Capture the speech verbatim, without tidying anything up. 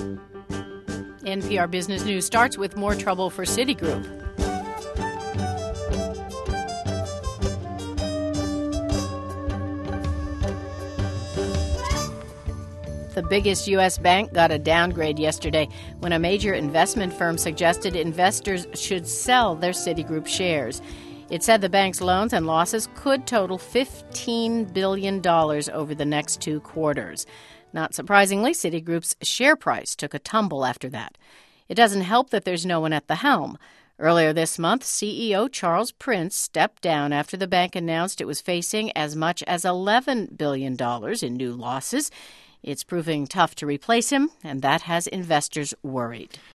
N P R Business News starts with more trouble for Citigroup. The biggest U S bank got a downgrade yesterday when a major investment firm suggested investors should sell their Citigroup shares. It said the bank's loans and losses could total fifteen billion dollars over the next two quarters. Not surprisingly, Citigroup's share price took a tumble after that. It doesn't help that there's no one at the helm. Earlier this month, C E O Charles Prince stepped down after the bank announced it was facing as much as eleven billion dollars in new losses. It's proving tough to replace him, and that has investors worried.